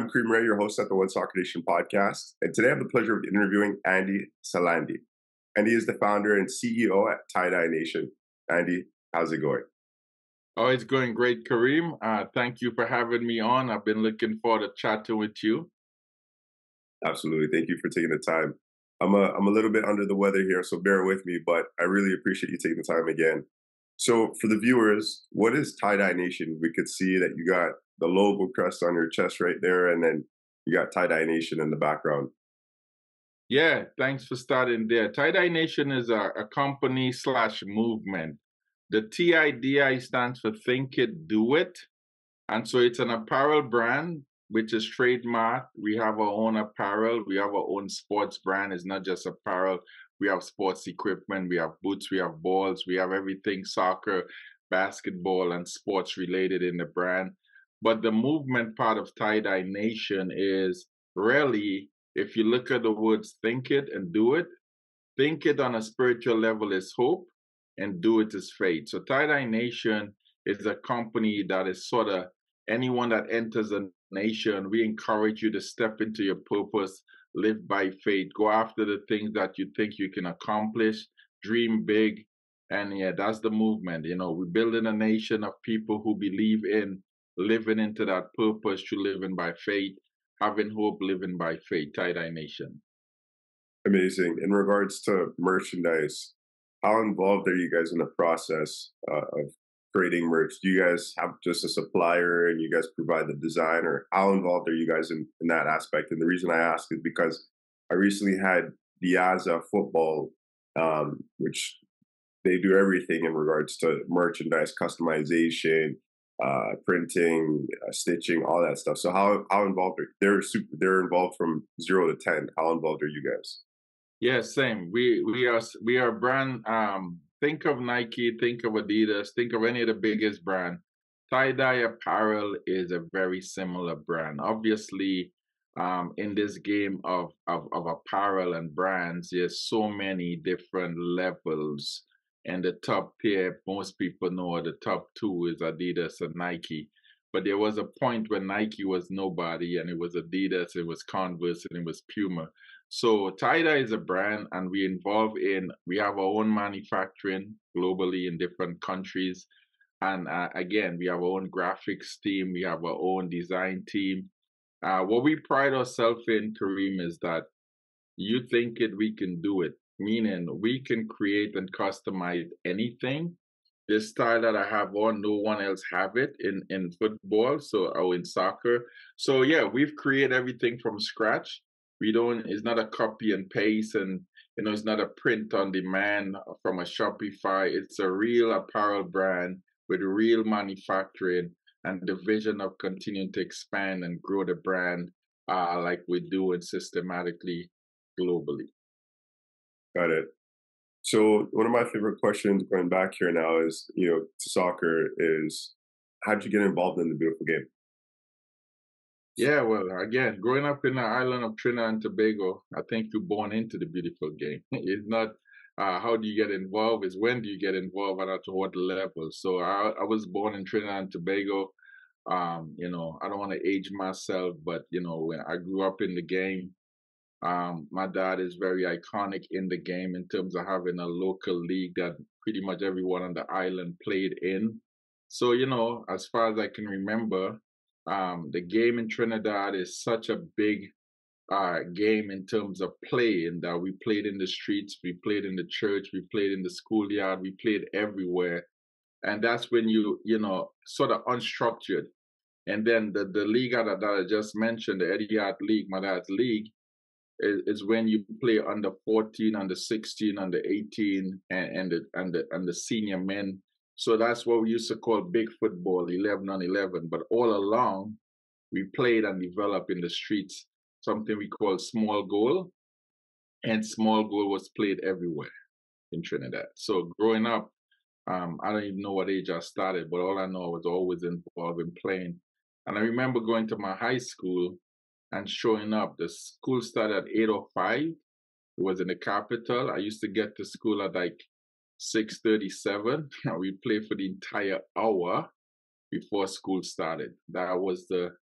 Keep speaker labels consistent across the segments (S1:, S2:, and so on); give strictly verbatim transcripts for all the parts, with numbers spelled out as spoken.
S1: Kareem Ray, your host at the One Soccer Nation podcast, and today I have the pleasure of interviewing Andy Salandi. Andy is the founder and C E O at Tie Dye Nation. Andy, how's it going?
S2: Oh, it's going great, Kareem. Uh, thank you for having me on. I've been looking forward to chatting with you.
S1: Absolutely. Thank you for taking the time. I'm a, I'm a little bit under the weather here, so bear with me, but I really appreciate you taking the time again. So, for the viewers, what is Tie Dye Nation? We could see that you got the logo crest on your chest right there, and then you got Tie Dye Nation in the background.
S2: Yeah, thanks for starting there. Tie Dye Nation is a, a company slash movement. The T I D I stands for Think It, Do It. And so it's an apparel brand, which is trademark. We have our own apparel. We have our own sports brand. It's not just apparel. We have sports equipment. We have boots. We have balls. We have everything soccer, basketball, and sports related in the brand. But the movement part of Tie Dye Nation is really, if you look at the words think it and do it, think it on a spiritual level is hope, and do it is faith. So Tie Dye Nation is a company that is sort of anyone that enters a nation, we encourage you to step into your purpose, live by faith, go after the things that you think you can accomplish, dream big. And yeah, that's the movement. You know, we're building a nation of people who believe in living into that purpose through living by faith, having hope, living by faith. Tie Dye Nation.
S1: Amazing. In regards to merchandise, how involved are you guys in the process uh, of creating merch? Do you guys have just a supplier and you guys provide the design, or how involved are you guys in, in that aspect? And the reason I ask is because I recently had Diaza Football, um, which they do everything in regards to merchandise, customization, uh, printing, uh, stitching, all that stuff. So how how involved are they're super? They're involved from zero to ten. How involved are you guys?
S2: Yeah, same. We we are s- we are brand. Um, think of Nike, think of Adidas, think of any of the biggest brand. Tie dye apparel is a very similar brand. Obviously, um, in this game of, of of apparel and brands, there's so many different levels. And the top tier, most people know the top two is Adidas and Nike. But there was a point when Nike was nobody, and it was Adidas, it was Converse, and it was Puma. So Tida is a brand, and we involve in we have our own manufacturing globally in different countries, and uh, again we have our own graphics team, we have our own design team. Uh, what we pride ourselves in, Kareem, is that you think it, we can do it. Meaning we can create and customize anything. This style that I have on, no one else have it in in football, so or in soccer. So yeah, we've created everything from scratch. We don't. It's not a copy and paste, and you know, it's not a print on demand from a Shopify. It's a real apparel brand with real manufacturing and the vision of continuing to expand and grow the brand, uh, like we do it systematically globally.
S1: Got it. So one of my favorite questions going back here now is, you know, to soccer is how did you get involved in the beautiful game?
S2: Yeah, well, again, growing up in the island of Trinidad and Tobago, I think you're born into the beautiful game. It's not uh, how do you get involved, it's when do you get involved and at what level. So I, I was born in Trinidad and Tobago. Um, you know, I don't want to age myself, but you know, when I grew up in the game, um, my dad is very iconic in the game in terms of having a local league that pretty much everyone on the island played in. So, you know, as far as I can remember, um, the game in Trinidad is such a big uh, game in terms of play, and that we played in the streets, we played in the church, we played in the schoolyard, we played everywhere. And that's when you, you know, sort of unstructured. And then the, the league that, that I just mentioned, the Etihad League, my dad's league, is, is when you play under fourteen, under sixteen, under eighteen, and, and the and the and the senior men. So that's what we used to call big football, eleven on eleven. But all along, we played and developed in the streets, something we call small goal, and small goal was played everywhere in Trinidad. So growing up, um, I don't even know what age I started, but all I know I was always involved in playing. And I remember going to my high school and showing up. The school started at eight oh five. It was in the capital. I used to get to school at like six thirty-seven. We played for the entire hour before school started. That was the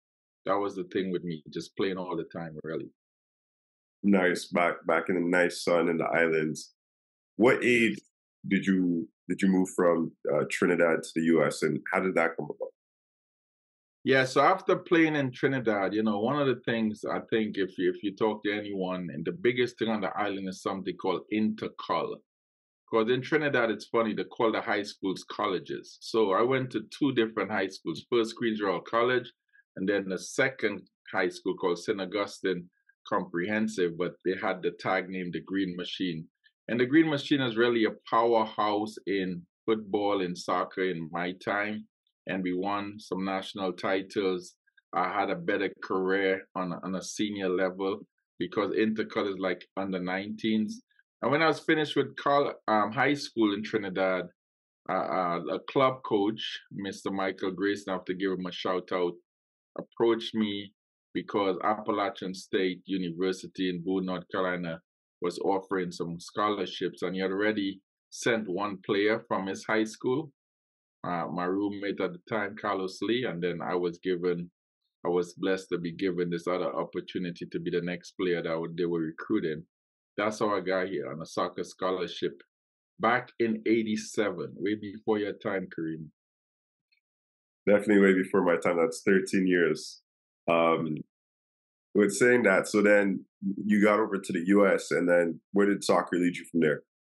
S2: that was the thing with me, just playing all the time, really.
S1: Nice. Back back in the nice sun in the islands. What age
S2: Yes.
S1: did you did you move from uh, Trinidad to the U S, and how did that come about?
S2: Yeah, so after playing in Trinidad, you know, one of the things I think if you if you talk to anyone, and the biggest thing on the island is something called intercolor. Because in Trinidad, it's funny, they call the high schools colleges. So I went to two different high schools, first Queens Royal College, and then the second high school called Saint Augustine Comprehensive, but they had the tag name the Green Machine. And the Green Machine is really a powerhouse in football and soccer in my time. And we won some national titles. I had a better career on, a- on a senior level because Intercolor is like under nineteens. And when I was finished with col- um, high school in Trinidad, uh, uh, a club coach, Mister Michael Grayson, I have to give him a shout out, approached me because Appalachian State University in Boone, North Carolina was offering some scholarships, and he had already sent one player from his high school, uh, my roommate at the time, Carlos Lee, and then I was given, I was blessed to be given this other opportunity to be the next player that would, they were recruiting. That's how I got here on a soccer scholarship back in eighty-seven, way before your time, Kareem.
S1: Definitely way before my time. That's thirteen years. Um, with saying that, so then you got over to the U S, and then where did soccer lead you from there?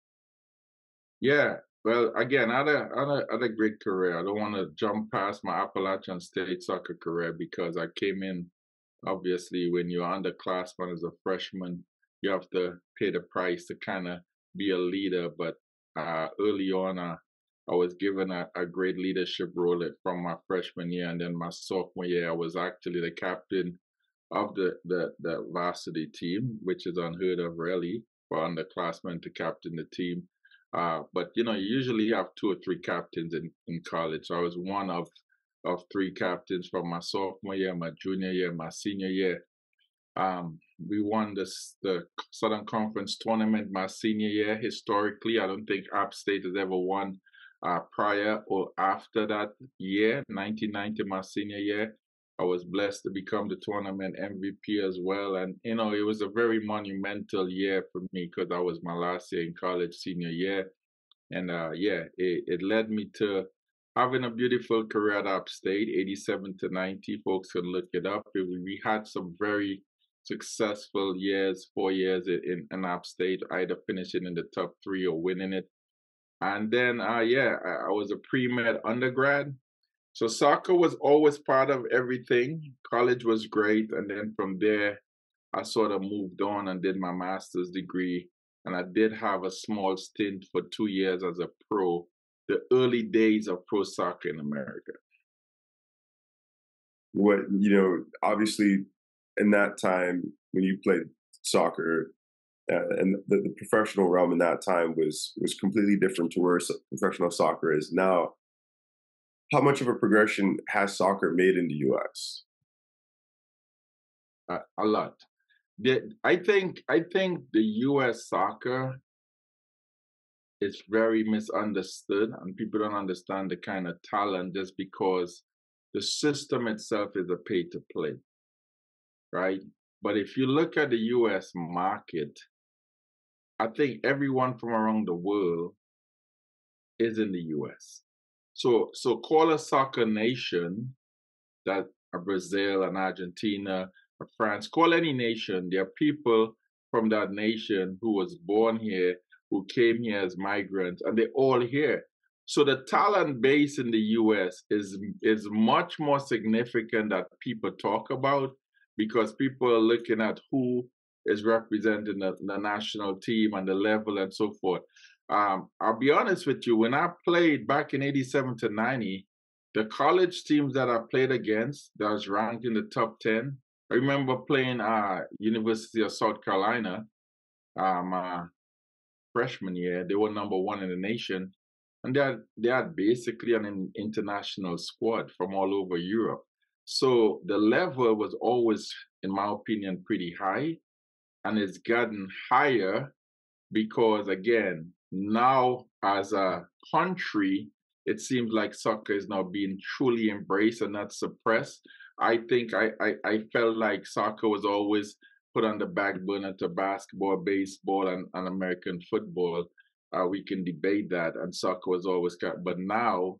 S2: Yeah, well, again, I had a, I had a, I had a great career. I don't want to jump past my Appalachian State soccer career because I came in, obviously, when you're underclassman as a freshman, you have to pay the price to kind of be a leader. But uh, early on, uh, I was given a, a great leadership role at- from my freshman year. And then my sophomore year, I was actually the captain of the, the, the varsity team, which is unheard of really for underclassmen to captain the team. Uh, but you know, you usually have two or three captains in, in college. So I was one of of three captains from my sophomore year, my junior year, my senior year. Um, we won this the Southern Conference tournament my senior year. Historically, I don't think App State has ever won uh, prior or after that year, nineteen ninety, my senior year. I was blessed to become the tournament M V P as well. And, you know, it was a very monumental year for me because I was my last year in college, senior year. And uh, yeah, it, it led me to having a beautiful career at App State, eighty-seven to ninety. Folks can look it up. We, we had some very successful years, four years in, in App State, either finishing in the top three or winning it. And then, uh, yeah, I, I was a pre-med undergrad. So soccer was always part of everything. College was great. And then from there, I sort of moved on and did my master's degree. And I did have a small stint for two years as a pro, the early days of pro soccer in America.
S1: What you know, obviously, in that time when you played soccer, uh, and the, the professional realm in that time was was completely different to where so- professional soccer is now. How much of a progression has soccer made in the U S?
S2: Uh, a lot. The, I think I think the U S soccer is very misunderstood, and people don't understand the kind of talent just because the system itself is a pay to play, right? But if you look at the U S market, I think everyone from around the world is in the U S. So so call a soccer nation that a Brazil and Argentina or France, call any nation, there are people from that nation who was born here, who came here as migrants, and they're all here. So the talent base in the U S is is much more significant that people talk about because people are looking at who is representing the, the national team and the level and so forth. Um, I'll be honest with you, when I played back in eighty-seven to ninety, the college teams that I played against that was ranked in the top ten, I remember playing uh University of South Carolina, um, uh, freshman year. They were number one in the nation. And they had, they had basically an in- international squad from all over Europe. So the level was always, in my opinion, pretty high. And it's gotten higher because again, now as a country, it seems like soccer is now being truly embraced and not suppressed. I think I, I, I felt like soccer was always put on the back burner to basketball, baseball, and, and American football. Uh, we can debate that, and soccer was always, ca- but now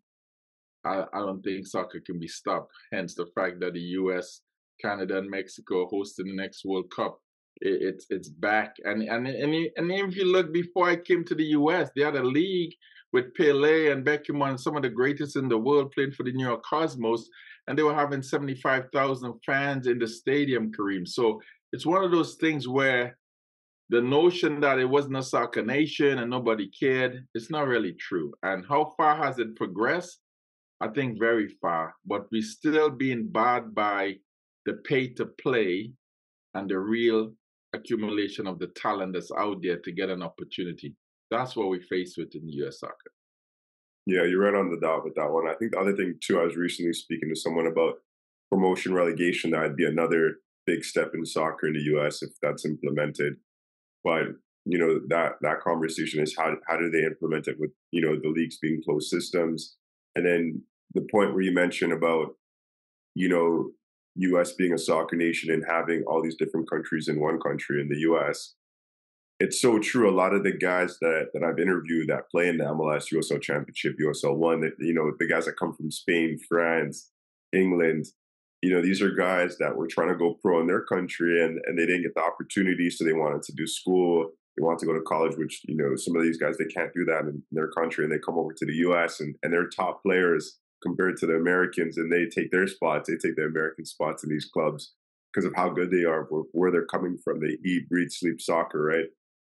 S2: I, I don't think soccer can be stopped. Hence the fact that the U S, Canada, and Mexico are hosting the next World Cup. It, it's it's back, and and and and if you look before I came to the U S, they had a league with Pele and Beckham and some of the greatest in the world playing for the New York Cosmos, and they were having seventy-five thousand fans in the stadium, Kareem. So it's one of those things where the notion that it wasn't a soccer nation and nobody cared, it's not really true. And how far has it progressed? I think very far, but we're still being barred by the pay to play and the real accumulation of the talent that's out there to get an opportunity. That's what we face with in U S soccer.
S1: Yeah, you're right on the dot with that one. I think the other thing too, I was recently speaking to someone about promotion relegation. That'd be another big step in soccer in the U S if that's implemented. But you know that that conversation is how how do they implement it with you know the leagues being closed systems, and then the point where you mentioned about you know U S being a soccer nation and having all these different countries in one country in the U S. It's so true. A lot of the guys that that I've interviewed that play in the M L S, U S L Championship, U S L One, that you know, the guys that come from Spain, France, England, you know, these are guys that were trying to go pro in their country and and they didn't get the opportunity, so they wanted to do school, they want to go to college, which you know, some of these guys they can't do that in their country, and they come over to the U S and and they're top players compared to the Americans, and they take their spots, they take the American spots in these clubs because of how good they are, where, where they're coming from. They eat, breathe, sleep soccer, right?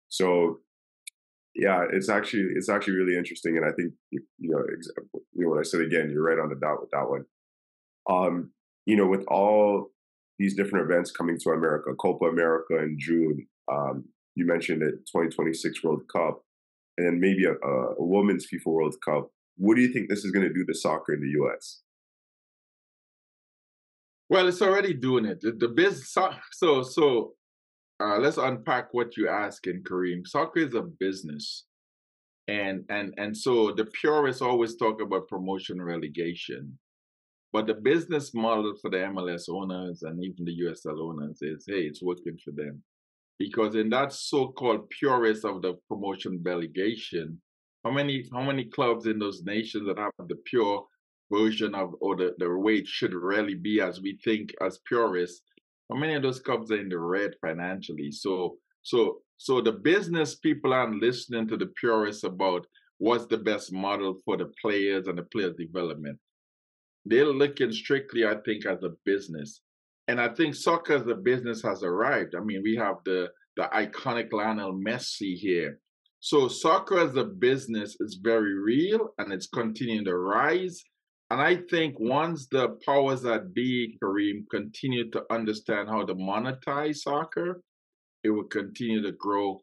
S1: So yeah, it's actually it's actually really interesting, and I think you know ex- you know what I said again. You're right on the dot with that one. Um, you know, with all these different events coming to America, Copa America in June. Um, you mentioned the twenty twenty-six World Cup, and then maybe a, a, a Women's FIFA World Cup. What do you think this is going to do to soccer in the U S?
S2: Well, it's already doing it. The, the business, so so so, uh, let's unpack what you're asking, Kareem. Soccer is a business, and and and so the purists always talk about promotion relegation. But the business model for the M L S owners and even the U S L owners is, hey, it's working for them. Because in that so-called purist of the promotion relegation, how many how many clubs in those nations that have the pure version of or the, the way it should really be as we think as purists, how many of those clubs are in the red financially? So so so the business people aren't listening to the purists about what's the best model for the players and the players' development. They're looking strictly, I think, as a business. And I think soccer as a business has arrived. I mean, we have the the iconic Lionel Messi here. So soccer as a business is very real and it's continuing to rise. And I think once the powers that be, Kareem, continue to understand how to monetize soccer, it will continue to grow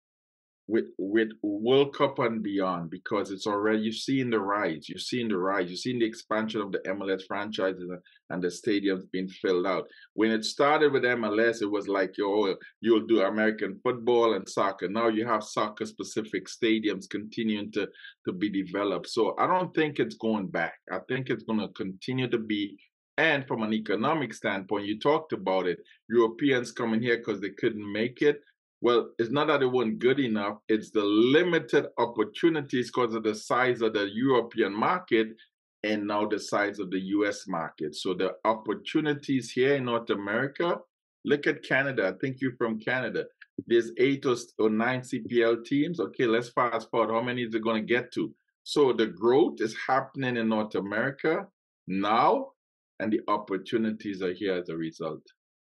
S2: with with World Cup and beyond because it's already you've seen the rise, you've seen the rise, you've seen the expansion of the M L S franchises and the stadiums being filled out. When it started with M L S, it was like yo, you'll do American football and soccer. Now you have soccer specific stadiums continuing to to be developed. So I don't think it's going back. I think it's going to continue to be. And from an economic standpoint, you talked about it. Europeans coming here because they couldn't make it. Well, it's not that it wasn't good enough, it's the limited opportunities because of the size of the European market and now the size of the U S market. So the opportunities here in North America, look at Canada. I think you're from Canada. There's eight or, or nine C P L teams. Okay, let's fast forward. How many is it going to get to? So the growth is happening in North America now, and the opportunities are here as a result.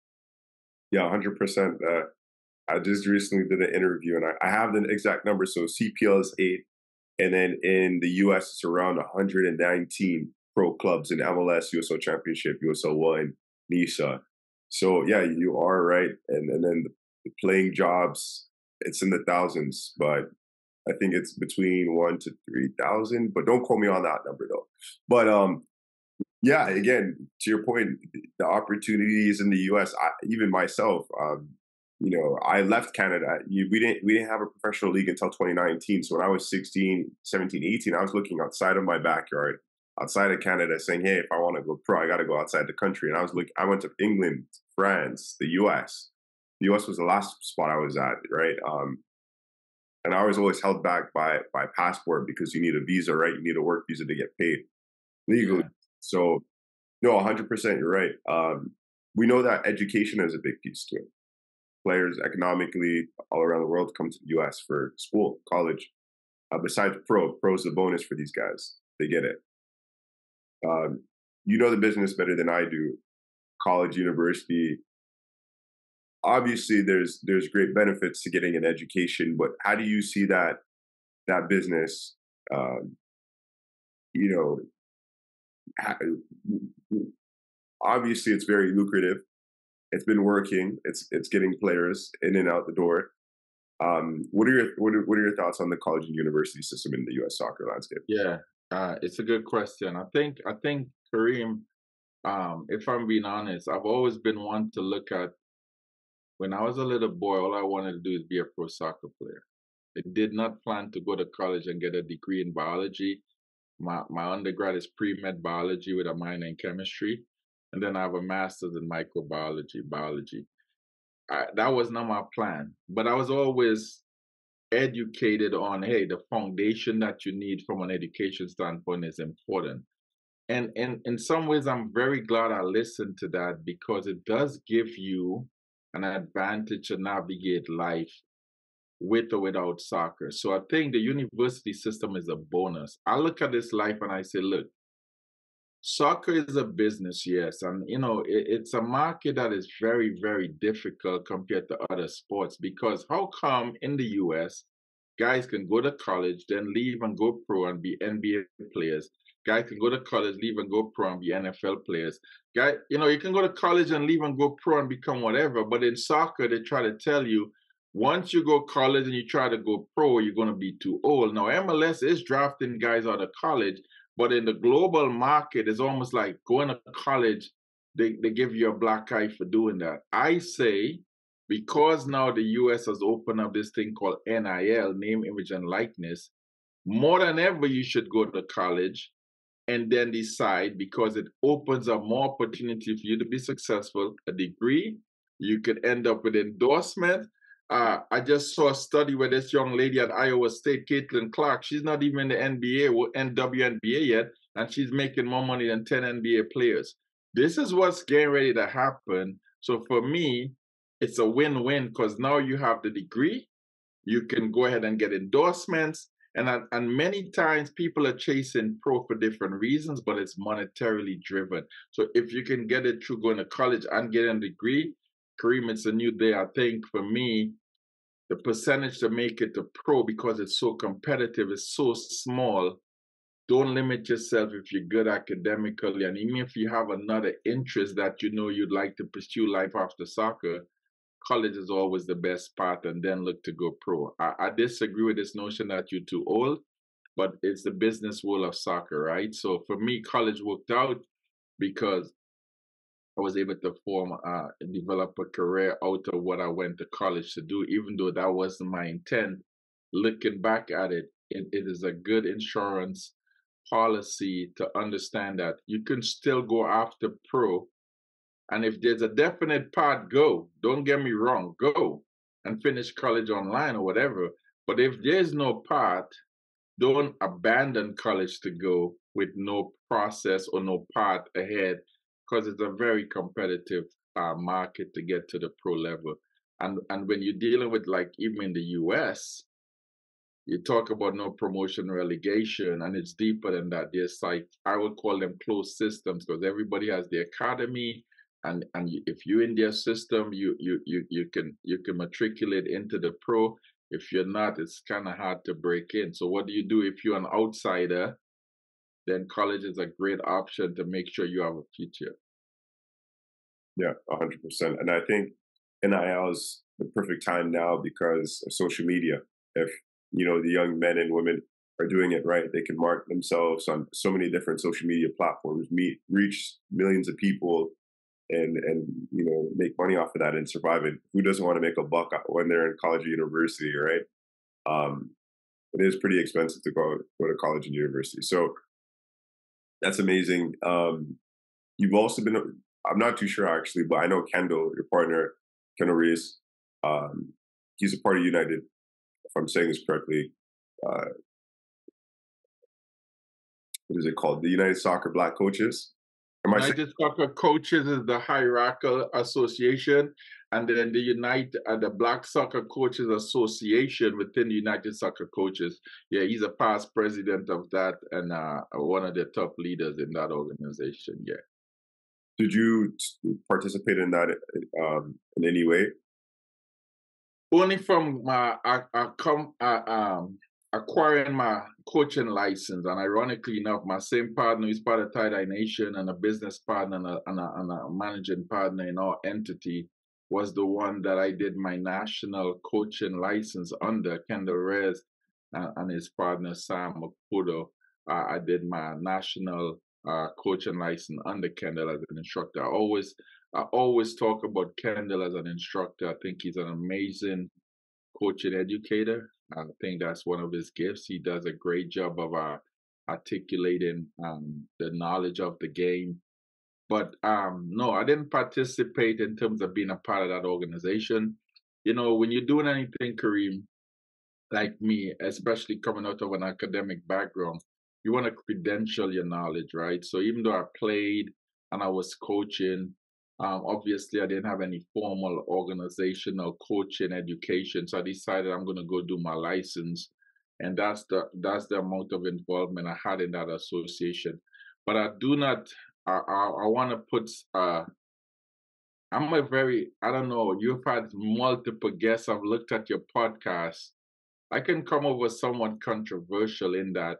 S1: Yeah, one hundred percent. Uh, I just recently did an interview, and I, I have the exact number. So C P L is eight, and then in the U S, it's around one hundred nineteen pro clubs in M L S, U S L Championship, U S L One, NISA. So yeah, you are right. And and then the playing jobs, it's in the thousands, but I think it's between one to three thousand. But don't quote me on that number though. But um, yeah, again, to your point, the opportunities in the U S, I, even myself, um, you know, I left Canada. You, we didn't we didn't have a professional league until twenty nineteen. So when I was sixteen, seventeen, eighteen, I was looking outside of my backyard outside of Canada saying, hey, if I want to go pro, I got to go outside the country. And I was like, I went to England, France, the U S. The U S was the last spot I was at, right? Um, and I was always held back by by passport because you need a visa, right? You need a work visa to get paid legally.
S2: Yeah,
S1: So no, one hundred percent, you're right. Um, we know that education is a big piece to it. Players economically all around the world come to the U S for school, college. Uh, besides pro, pro is the bonus for these guys. They get it. Um, you know the business better than I do. College, university. Obviously, there's there's great benefits to getting an education, but how do you see that that business? Um, you know, ha- obviously it's very lucrative. It's been working. It's it's getting players in and out the door. Um, what are your what are, what are your thoughts on the college and university system in the U S soccer landscape?
S2: yeah. Uh, it's a good question. I think I think Kareem, um, if I'm being honest, I've always been one to look at when I was a little boy, all I wanted to do is be a pro soccer player. I did not plan to go to college and get a degree in biology. My my undergrad is pre-med biology with a minor in chemistry, and then I have a master's in microbiology, biology. I, that was not my plan, but I was always educated on, hey, the foundation that you need from an education standpoint is important. And and in some ways, I'm very glad I listened to that because it does give you an advantage to navigate life with or without soccer. So I think the university system is a bonus. I look at this life and I say, look, soccer is a business, yes, and you know it, it's a market that is very, very difficult compared to other sports because how come in the U S guys can go to college, then leave and go pro and be N B A players? Guys can go to college, leave and go pro and be N F L players. Guy, you know, you can go to college and leave and go pro and become whatever. But in soccer, they try to tell you once you go college and you try to go pro, you're going to be too old. Now, M L S is drafting guys out of college, but in the global market, it's almost like going to college, they, they give you a black eye for doing that. I say, because now the U S has opened up this thing called N I L, name, image, and likeness, more than ever, you should go to college and then decide because it opens up more opportunity for you to be successful. A degree, you could end up with endorsement. Uh, I just saw a study where this young lady at Iowa State, Caitlin Clark, she's not even in the N B A or W N B A yet, and she's making more money than ten N B A players. This is what's getting ready to happen. So for me, it's a win-win because now you have the degree, you can go ahead and get endorsements, and and many times people are chasing pro for different reasons, but it's monetarily driven. So if you can get it through going to college and getting a degree, Kareem, it's a new day. I think for me, the percentage to make it to pro because it's so competitive is so small. Don't limit yourself if you're good academically, and even if you have another interest that you know you'd like to pursue life after soccer, college is always the best path and then look to go pro. I, I disagree with this notion that you're too old, but it's the business world of soccer, right? So for me, college worked out because I was able to form, uh, develop a career out of what I went to college to do, even though that wasn't my intent. Looking back at it, it, it is a good insurance policy to understand that you can still go after pro, and if there's a definite path, go. Don't get me wrong, go and finish college online or whatever. But if there's no path, don't abandon college to go with no process or no path ahead because it's a very competitive uh, market to get to the pro level. And and when you're dealing with like even in the U S, you talk about no promotion relegation, and it's deeper than that. There's like I would call them closed systems because everybody has the academy, and and you, if you're in their system, you you you you can you can matriculate into the pro. If you're not, it's kind of hard to break in. So what do you do if you're an outsider? Then college is a great option to make sure you have a future.
S1: Yeah, one hundred percent. And I think N I L is the perfect time now because of social media. If, you know, the young men and women are doing it right, they can market themselves on so many different social media platforms, meet, reach millions of people and, and, you know, make money off of that and survive it. Who doesn't want to make a buck when they're in college or university, right? Um, it is pretty expensive to go, go to college and university. So That's amazing. Um, you've also been, I'm not too sure actually, but I know Kendall, your partner, Kendall Reese, um, he's a part of United, if I'm saying this correctly. Uh, what is it called? The United Soccer Black Coaches. Am I saying?
S2: United Soccer Coaches is the hierarchical association, and then the United uh, the Black Soccer Coaches Association within the United Soccer Coaches. Yeah, he's a past president of that and uh, one of the top leaders in that organization. Yeah.
S1: Did you participate in that um, in any way?
S2: Only from my I, I come uh, um acquiring my coaching license, and ironically enough, my same partner is part of Tie Dye Nation and a business partner and a, and a, and a managing partner in our entity was the one that I did my national coaching license under. Kendall Reyes uh, and his partner Sam Maputo. Uh, I did my national uh, coaching license under Kendall as an instructor. I always I always talk about Kendall as an instructor. I think he's an amazing coach and educator. I think that's one of his gifts. He does a great job of uh, articulating um, the knowledge of the game. But um, no, I didn't participate in terms of being a part of that organization. You know, when you're doing anything, Kareem, like me, especially coming out of an academic background, you want to credential your knowledge, right? So even though I played and I was coaching, um, obviously I didn't have any formal organizational coaching education. So I decided I'm going to go do my license, and that's the that's the amount of involvement I had in that association. But I do not. I I, I want to put. Uh, I'm a very. I don't know. You've had multiple guests. I've looked at your podcast. I can come over somewhat controversial in that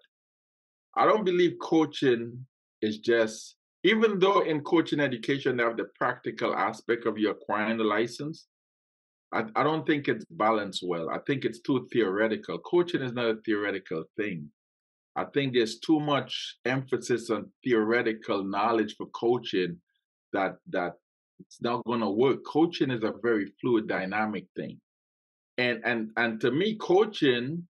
S2: I don't believe coaching is just, even though in coaching education they have the practical aspect of you acquiring the license, I, I don't think it's balanced well. I think it's too theoretical. Coaching is not a theoretical thing. I think there's too much emphasis on theoretical knowledge for coaching that that it's not going to work. Coaching is a very fluid, dynamic thing, and and and to me, coaching,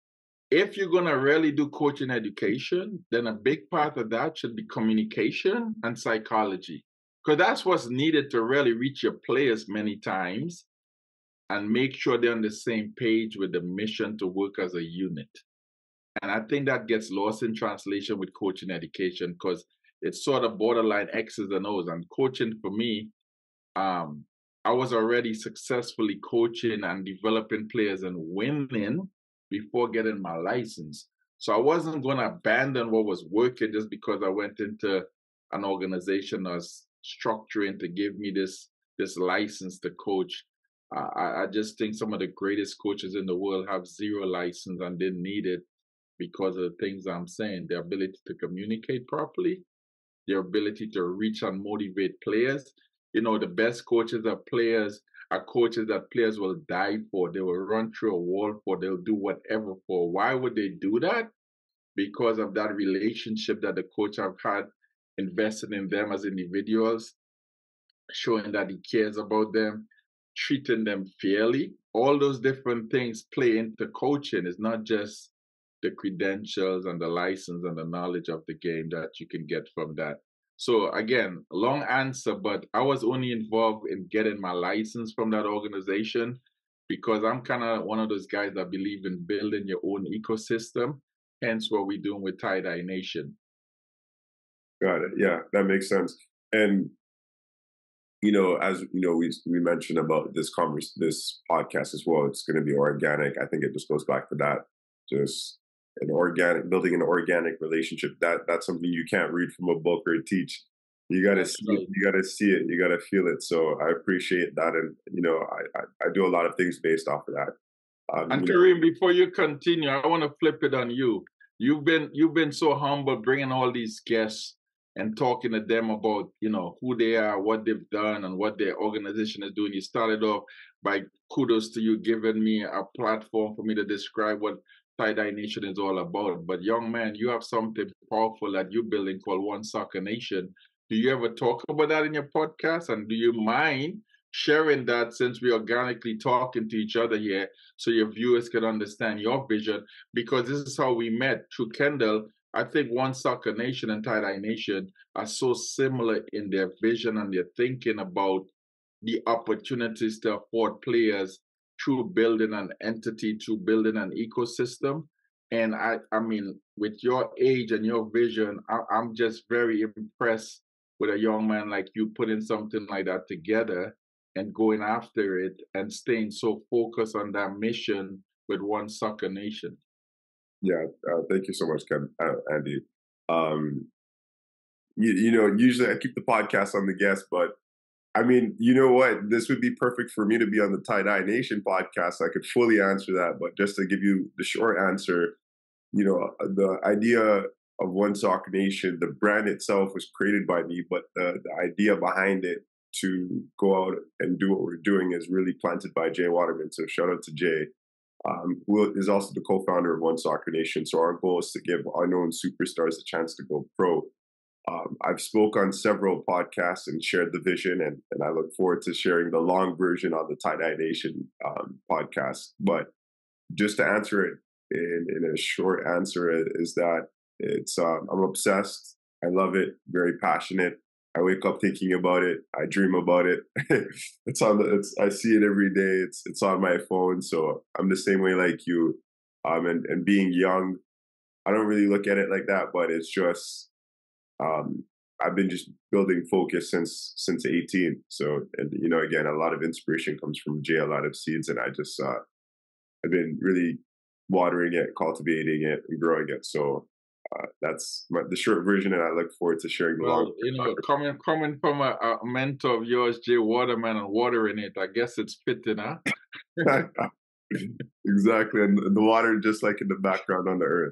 S2: if you're going to really do coaching education, then a big part of that should be communication and psychology. Because that's what's needed to really reach your players many times and make sure they're on the same page with the mission to work as a unit. And I think that gets lost in translation with coaching education because it's sort of borderline X's and O's. And coaching for me, um, I was already successfully coaching and developing players and winning before getting my license. So I wasn't going to abandon what was working just because I went into an organization that was structuring to give me this this license to coach. Uh, I, I just think some of the greatest coaches in the world have zero license and didn't need it because of the things I'm saying, their ability to communicate properly, their ability to reach and motivate players. You know, the best coaches are players, are coaches that players will die for. They will run through a wall for, they'll do whatever for. Why would they do that? Because of that relationship that the coach have had invested in them as individuals, showing that he cares about them, treating them fairly. All those different things play into coaching. It's not just the credentials and the license and the knowledge of the game that you can get from that. So again, long answer, but I was only involved in getting my license from that organization because I'm kind of one of those guys that believe in building your own ecosystem. Hence what we're doing with Tie Dye Nation.
S1: Got it. Yeah, that makes sense. And you know, as you know, we we mentioned about this converse, this podcast as well. It's going to be organic. I think it just goes back to that. Just an organic, building an organic relationship. That that's something you can't read from a book or teach. You got to see
S2: right.
S1: it. You got to see it. You got to feel it. So I appreciate that, and you know, I, I I do a lot of things based off of that. Um,
S2: And
S1: you know,
S2: Kareem, before you continue, I want to flip it on you. You've been you've been so humble, bringing all these guests and talking to them about, you know, who they are, what they've done, and what their organization is doing. You started off by kudos to you giving me a platform for me to describe what Tie Dye Nation is all about. But young man, you have something powerful that you're building called One Soccer Nation. Do you ever talk about that in your podcast? And do you mind sharing that since we're organically talking to each other here so your viewers can understand your vision? Because this is how we met through Kendall. I think One Soccer Nation and Tie Dye Nation are so similar in their vision and their thinking about the opportunities to afford players through building an entity, through building an ecosystem. And I, I mean, with your age and your vision, I, I'm just very impressed with a young man like you putting something like that together and going after it and staying so focused on that mission with One Soccer Nation.
S1: Yeah, uh, thank you so much, Ken, uh, Andy. Um, you, you know, usually I keep the podcast on the guest, but I mean, you know what? This would be perfect for me to be on the Tie Dye Nation podcast. I could fully answer that, but just to give you the short answer, you know, the idea of One Soccer Nation, the brand itself was created by me, but the, the idea behind it to go out and do what we're doing is really planted by Jay Waterman. So shout out to Jay, um, who is also the co-founder of One Soccer Nation. So our goal is to give unknown superstars a chance to go pro. Um, I've spoke on several podcasts and shared the vision, and, and I look forward to sharing the long version on the Tie Dye Nation um, podcast. But just to answer it in, in a short answer is that it's um, I'm obsessed. I love it. Very passionate. I wake up thinking about it. I dream about it. It's on the. It's, I see it every day. It's it's on my phone. So I'm the same way like you. Um, and and being young, I don't really look at it like that. But it's just um, I've been just building focus since since eighteen. So and you know again, a lot of inspiration comes from Jay. A lot of seeds, and I just uh, I've been really watering it, cultivating it, and growing it. So uh, that's my, the short version, and I look forward to sharing the long.
S2: Well, you know, coming coming from a, a mentor of yours, Jay Waterman, and watering it, I guess it's fitting, huh?
S1: Exactly, and the water just like in the background on the earth.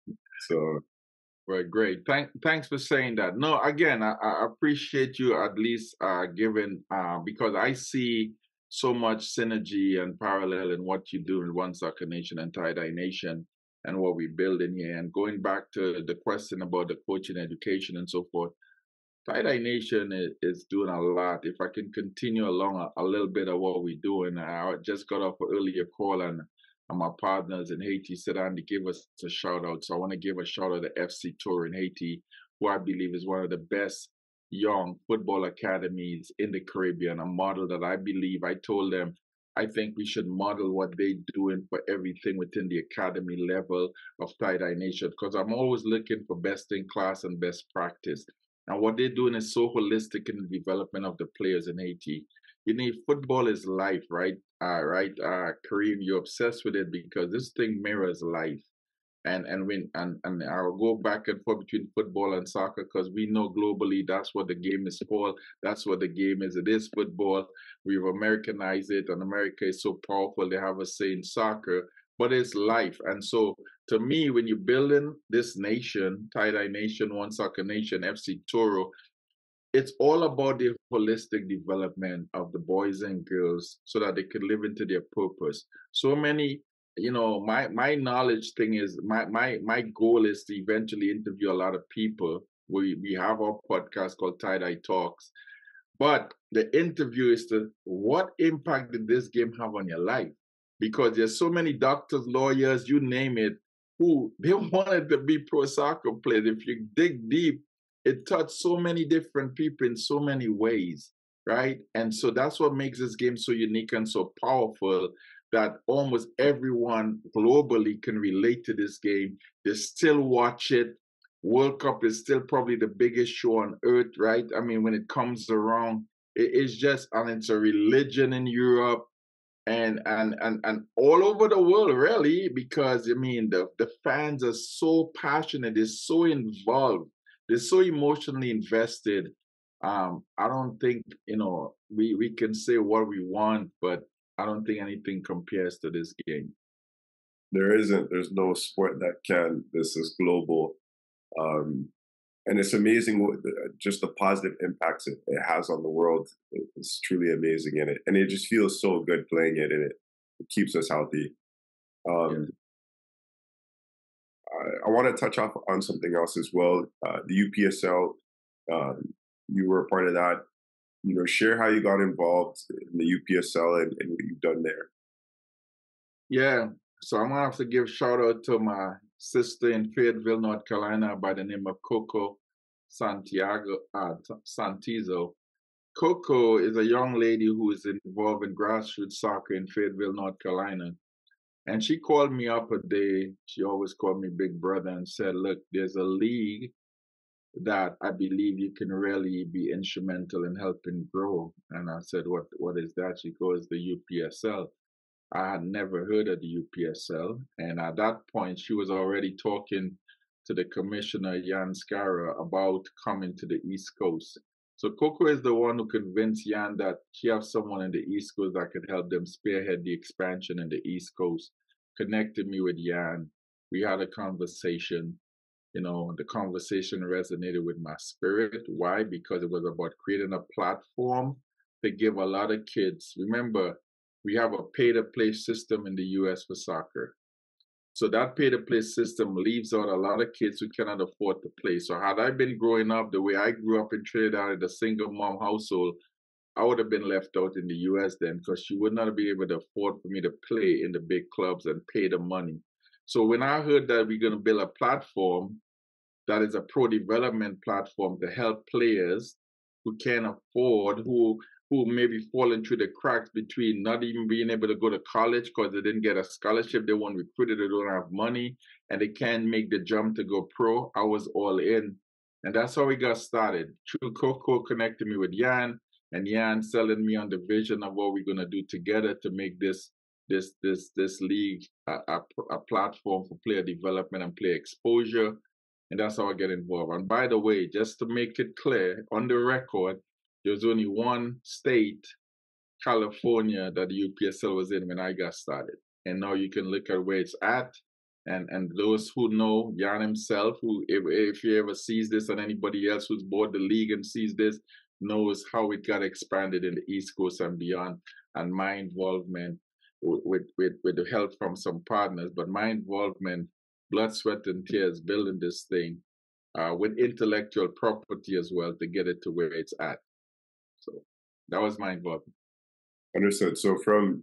S1: So,
S2: right, great. Thank, thanks for saying that. No, again, I, I appreciate you at least uh, giving uh, because I see so much synergy and parallel in what you do in One Soccer Nation and Tie Dye Nation and what we build in here. And going back to the question about the coaching education and so forth, Tie Dye Nation is, is doing a lot. If I can continue along a, a little bit of what we're doing, I just got off an earlier call and, and my partners in Haiti said, Andy, give us a shout out. So I want to give a shout out to F C Tour in Haiti, who I believe is one of the best young football academies in the Caribbean, a model that I believe I told them I think we should model what they're doing for everything within the academy level of Tie Dye Nation, because I'm always looking for best in class and best practice. And what they're doing is so holistic in the development of the players in Haiti. You know, football is life, right? Uh, right, uh, Kareem, you're obsessed with it because this thing mirrors life. And and when and, and I'll go back and forth between football and soccer because we know globally that's what the game is for. That's what the game is. It is football. We've Americanized it, and America is so powerful. They have a say in soccer, but it's life. And so to me, when you're building this nation, Tie Dye Nation, One Soccer Nation, F C Toro, it's all about the holistic development of the boys and girls so that they can live into their purpose. So many, you know, my my knowledge thing is my my my goal is to eventually interview a lot of people. We we have our podcast called Tie Dye Talks, but the interview is to what impact did this game have on your life? Because there's so many doctors, lawyers, you name it, who they wanted to be pro soccer players. If you dig deep, it touched so many different people in so many ways, right? And so that's what makes this game so unique and so powerful that almost everyone globally can relate to this game. They still watch it. World Cup is still probably the biggest show on earth, right? I mean, when it comes around, it is just, and it's a religion in Europe and and and and all over the world, really, because I mean, the the fans are so passionate, they're so involved, they're so emotionally invested. Um, I don't think you know we we can say what we want, but I don't think anything compares to this game.
S1: there isn't. There's no sport that can. This is global. Um, and it's amazing what the, just the positive impacts it, it has on the world. It's truly amazing in it, and it just feels so good playing it, and it, it keeps us healthy.
S2: Yeah.
S1: Um, I, I want to touch off on something else as well. Uh, the U P S L, um, you were a part of that. You know, share how you got involved in the U P S L and, and what you've done there.
S2: Yeah. So I'm gonna have to give shout out to my sister in Fayetteville, North Carolina, by the name of Coco Santiago uh, Santizo. Coco is a young lady who is involved in grassroots soccer in Fayetteville, North Carolina. And she called me up a day. She always called me Big Brother and said, look, there's a league that I believe you can really be instrumental in helping grow. And I said, what, what is that? She goes, the U P S L. I had never heard of the U P S L. And at that point, she was already talking to the commissioner, Jan Skara, about coming to the East Coast. So Coco is the one who convinced Jan that she has someone in the East Coast that could help them spearhead the expansion in the East Coast, connected me with Jan. We had a conversation. You know, the conversation resonated with my spirit. Why? Because it was about creating a platform to give a lot of kids. Remember, we have a pay-to-play system in the U S for soccer. So that pay-to-play system leaves out a lot of kids who cannot afford to play. So had I been growing up the way I grew up in Trinidad in a single mom household, I would have been left out in the U S then, because she would not be able to afford for me to play in the big clubs and pay the money. So when I heard that we're going to build a platform that is a pro development platform to help players who can't afford, who who maybe falling through the cracks between not even being able to go to college because they didn't get a scholarship, they weren't recruited, they don't have money, and they can't make the jump to go pro, I was all in. And that's how we got started. True Coco connected me with Jan, and Jan selling me on the vision of what we're gonna do together to make this this this this league a, a, a platform for player development and player exposure. And that's how I get involved. And by the way, just to make it clear, on the record, there's only one state, California, that the U P S L was in when I got started. And now you can look at where it's at. And and those who know, Jan himself, who if, if he ever sees this, and anybody else who's bored the league and sees this, knows how it got expanded in the East Coast and beyond, and my involvement with, with, with the help from some partners, but my involvement, blood, sweat, and tears, building this thing uh, with intellectual property as well to get it to where it's at. So that was my involvement.
S1: Understood. So from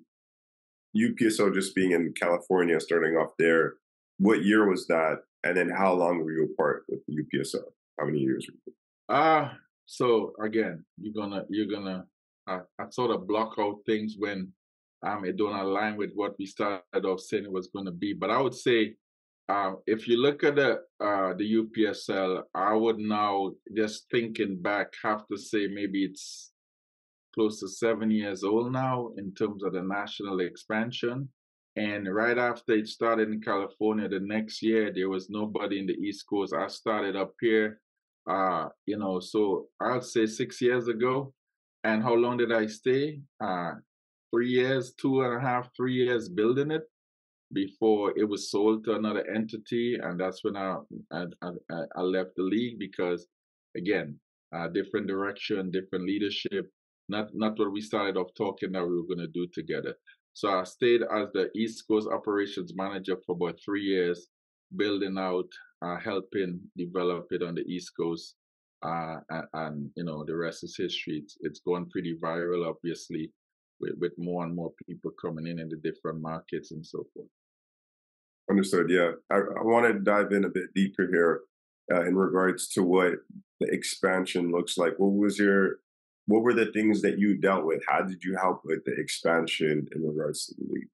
S1: U P S L just being in California, starting off there, what year was that? And then how long were you apart with the U P S L? How many years were you?
S2: Ah, uh, so again, you're gonna you're gonna uh, I sort of block out things when um it don't align with what we started off saying it was gonna be. But I would say uh, if you look at the uh, the U P S L, I would now, just thinking back, have to say maybe it's close to seven years old now in terms of the national expansion. And right after it started in California, the next year, there was nobody in the East Coast. I started up here, uh, you know, so I'd say six years ago. And how long did I stay? Uh, three years, two and a half, three years building it before it was sold to another entity. And that's when I, I, I, I left the league because, again, uh, different direction, different leadership. Not not what we started off talking that we were going to do together. So I stayed as the East Coast operations manager for about three years, building out, uh, helping develop it on the East Coast, uh, and, and you know the rest is history. It's, it's gone pretty viral, obviously, with, with more and more people coming in in the different markets and so forth.
S1: Understood. Yeah, I, I want to dive in a bit deeper here uh, in regards to what the expansion looks like. What was your What were the things that you dealt with? How did you help with the expansion in regards to the league?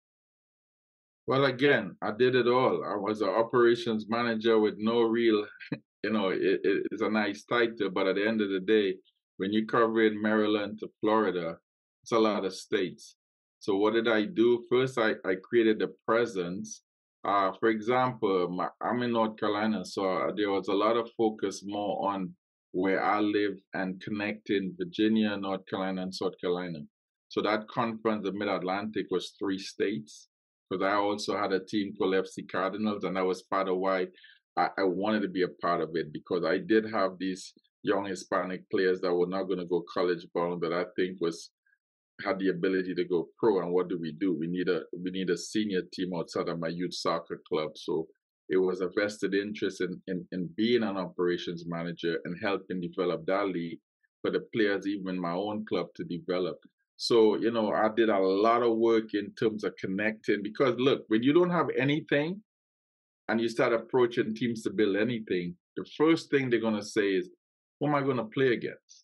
S2: Well, again, I did it all. I was an operations manager with no real, you know, it, it's a nice title, but at the end of the day, when you cover in Maryland to Florida, it's a lot of states. So what did I do? First, I, I created the presence. Uh, for example, my, I'm in North Carolina, so there was a lot of focus more on where I live and connecting Virginia, North Carolina, and South Carolina. So that conference, the Mid-Atlantic, was three states, because I also had a team called F C Cardinals, and that was part of why I, I wanted to be a part of it, because I did have these young Hispanic players that were not going to go college bound that I think was had the ability to go pro. And what do we do? We need a we need a senior team outside of my youth soccer club. So it was a vested interest in, in, in being an operations manager and helping develop that league for the players, even in my own club, to develop. So, you know, I did a lot of work in terms of connecting, because look, when you don't have anything, and you start approaching teams to build anything, the first thing they're going to say is, who am I going to play against?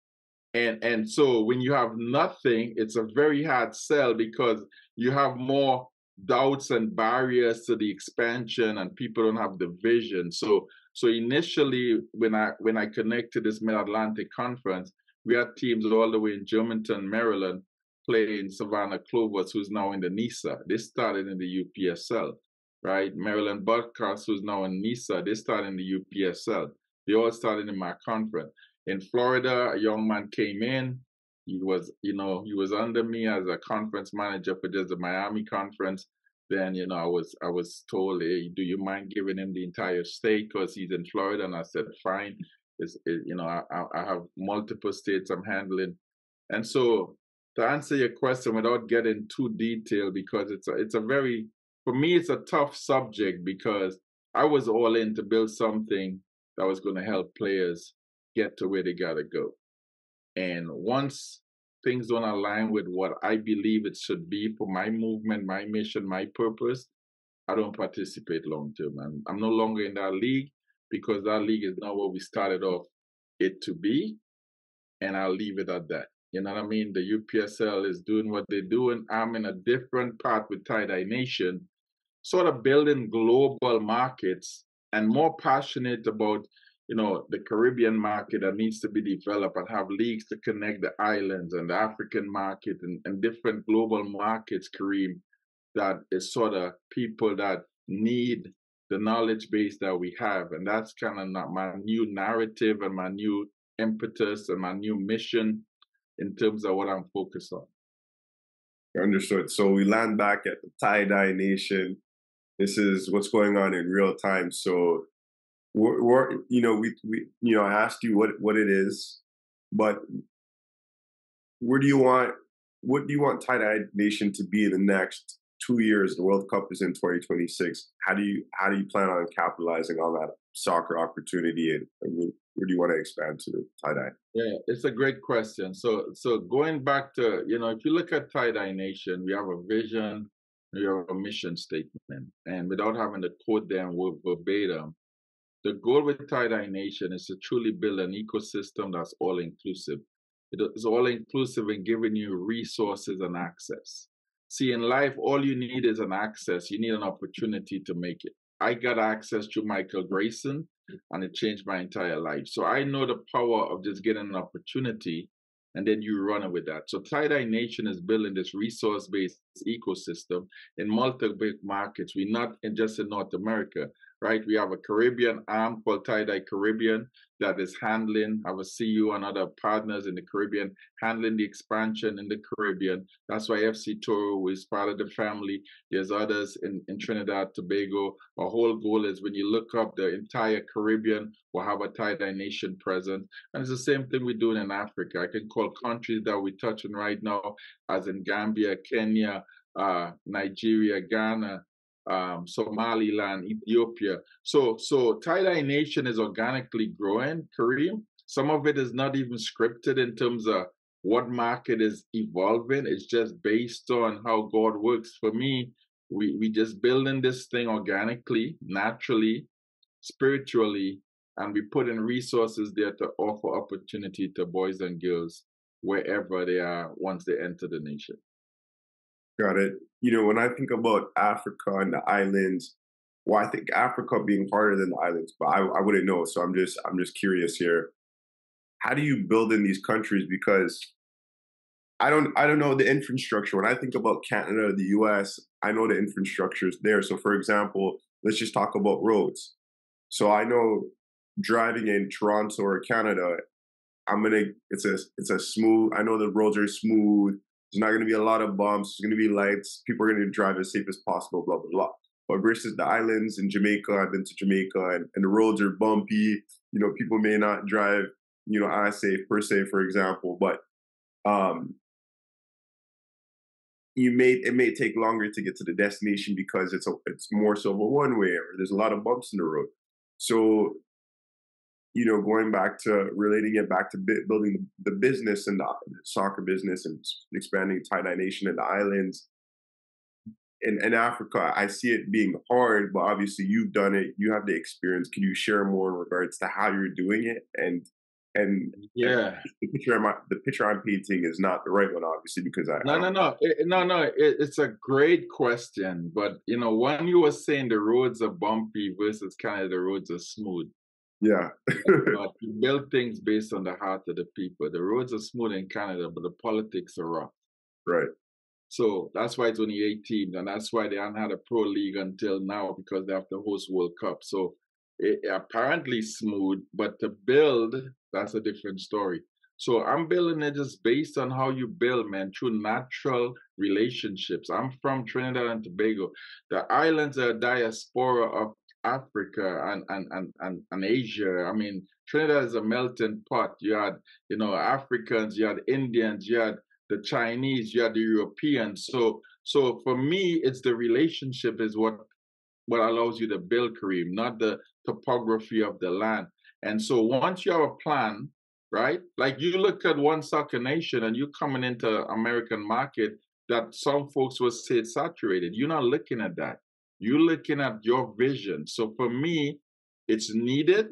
S2: And and so when you have nothing, it's a very hard sell because you have more doubts and barriers to the expansion, and people don't have the vision. So so initially, when I when I connected this Mid Atlantic Conference, we had teams all the way in Germantown, Maryland, playing Savannah Clovers, who's now in the NISA. They started in the U P S L, right? Maryland Bobcats, who's now in NISA, they started in the U P S L. They all started in my conference. In Florida, a young man came in. He was, you know, he was under me as a conference manager for just the Miami conference. Then, you know, I was, I was told, hey, do you mind giving him the entire state because he's in Florida? And I said, fine. It's, it, you know, I, I have multiple states I'm handling, and so to answer your question without getting too detailed, because it's a, it's a very, for me, it's a tough subject because I was all in to build something that was going to help players get to where they gotta go. And once things don't align with what I believe it should be for my movement, my mission, my purpose, I don't participate long term. And I'm no longer in that league because that league is not what we started off it to be. And I'll leave it at that. You know what I mean? The U P S L is doing what they're doing. I'm in a different path with Tie-Dye Nation, sort of building global markets and more passionate about, you know, the Caribbean market that needs to be developed and have leagues to connect the islands and the African market and, and different global markets, Kareem, that is sort of people that need the knowledge base that we have. And that's kind of my new narrative and my new impetus and my new mission in terms of what I'm focused on.
S1: Understood. So we land back at the Tie-Dye Nation. This is what's going on in real time. So We're, we're, you know, we, we, you know, I asked you what, what it is, but where do you want, what do you want Tie-Dye Nation to be in the next two years? The World Cup is in twenty twenty-six. How do you, how do you plan on capitalizing on that soccer opportunity, and, and where, where do you want to expand to Tie-Dye?
S2: Yeah, it's a great question. So, so going back to, you know, if you look at Tie-Dye Nation, we have a vision, we have a mission statement, and without having to quote them verbatim, the goal with Tie-Dye Nation is to truly build an ecosystem that's all-inclusive. It is all-inclusive in giving you resources and access. See, in life, all you need is an access. You need an opportunity to make it. I got access to Michael Grayson, and it changed my entire life. So I know the power of just getting an opportunity, and then you run it with that. So Tie-Dye Nation is building this resource-based ecosystem in multiple markets. We're not in just in North America, right? We have a Caribbean arm called Tie-Dye Caribbean that is handling, I have a C U and other partners in the Caribbean, handling the expansion in the Caribbean. That's why F C Toro is part of the family. There's others in, in Trinidad, Tobago. Our whole goal is when you look up the entire Caribbean, we'll have a Tie-Dye Nation present. And it's the same thing we're doing in Africa. I can call countries that we're touching right now, as in Gambia, Kenya, uh, Nigeria, Ghana, um, Somaliland, Ethiopia. So, so Tie-Dye Nation is organically growing, Kareem. Some of it is not even scripted in terms of what market is evolving. It's just based on how God works. For me, we we just building this thing organically, naturally, spiritually, and we put in resources there to offer opportunity to boys and girls wherever they are once they enter the nation.
S1: Got it. You know, when I think about Africa and the islands, well, I think Africa being harder than the islands, but I, I wouldn't know. So I'm just I'm just curious here. How do you build in these countries? Because I don't I don't know the infrastructure. When I think about Canada, the U S, I know the infrastructure is there. So for example, let's just talk about roads. So I know driving in Toronto or Canada, I'm gonna it's a it's a smooth. I know the roads are smooth. There's not gonna be a lot of bumps. There's gonna be lights. People are gonna drive as safe as possible. Blah blah blah. But versus the islands in Jamaica, I've been to Jamaica, and, and the roads are bumpy. You know, people may not drive, you know, as safe per se, for example. But um, you may it may take longer to get to the destination because it's a it's more so of a one way, or there's a lot of bumps in the road. So, you know, going back to relating it back to building the business and the soccer business and expanding Tie-Dye Nation in the islands, in, in Africa, I see it being hard, but obviously you've done it, you have the experience. Can you share more in regards to how you're doing it? And and, and
S2: Yeah.
S1: the picture I'm the picture I'm painting is not the right one, obviously, because I, I
S2: No,
S1: don't.
S2: no, no, it, no, no. It, it's a great question, but you know, when you were saying the roads are bumpy versus kind of the roads are smooth,
S1: Yeah,
S2: but you build things based on the heart of the people. The roads are smooth in Canada, but the politics are rough.
S1: right.
S2: So that's why it's only eight teams, and that's why they haven't had a pro league until now because they have to host World Cup. So it, apparently smooth, but to build, that's a different story. So I'm building it just based on how you build, man, through natural relationships. I'm from Trinidad and Tobago. The islands are a diaspora of Africa and, and, and, and, and Asia. I mean, Trinidad is a melting pot. You had, you know, Africans, you had Indians, you had the Chinese, you had the Europeans. So, so for me, it's the relationship is what what allows you to build, Kareem, not the topography of the land. And so once you have a plan, right? Like you look at One Soccer Nation and you coming into American market that some folks will say it's saturated. You're not looking at that. You're looking at your vision. So for me, it's needed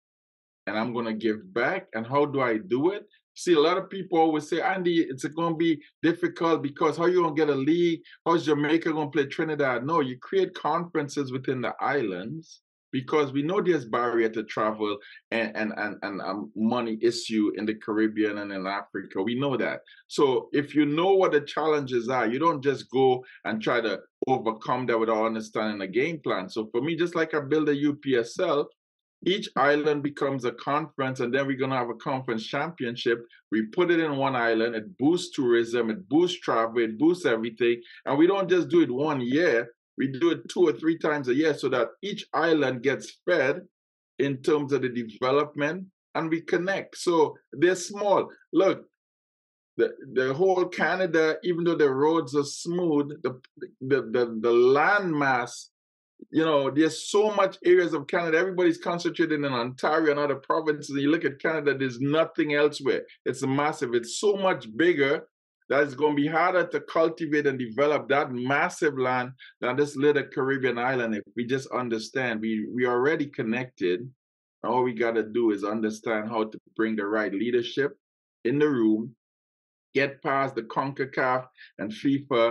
S2: and I'm going to give back. And how do I do it? See, a lot of people always say, Andy, it's going to be difficult because how you going to get a league? How's Jamaica going to play Trinidad? No, you create conferences within the islands because we know there's barrier to travel and, and, and, and um, money issue in the Caribbean and in Africa. We know that. So if you know what the challenges are, you don't just go and try to overcome that without understanding the game plan. So for me, just like I build a U P S L, each island becomes a conference, and then we're going to have a conference championship. We put it in one island. It boosts tourism. It boosts travel. It boosts everything. And we don't just do it one year. We do it two or three times a year so that each island gets fed in terms of the development, and we connect. So they're small. Look, the, the whole Canada, even though the roads are smooth, the, the, the, the land mass, you know, there's so much areas of Canada. Everybody's concentrated in Ontario and other provinces. And you look at Canada, there's nothing elsewhere. It's massive. It's so much bigger that it's going to be harder to cultivate and develop that massive land than this little Caribbean island. If we just understand, we we are already connected. All we got to do is understand how to bring the right leadership in the room, get past the CONCACAF and FIFA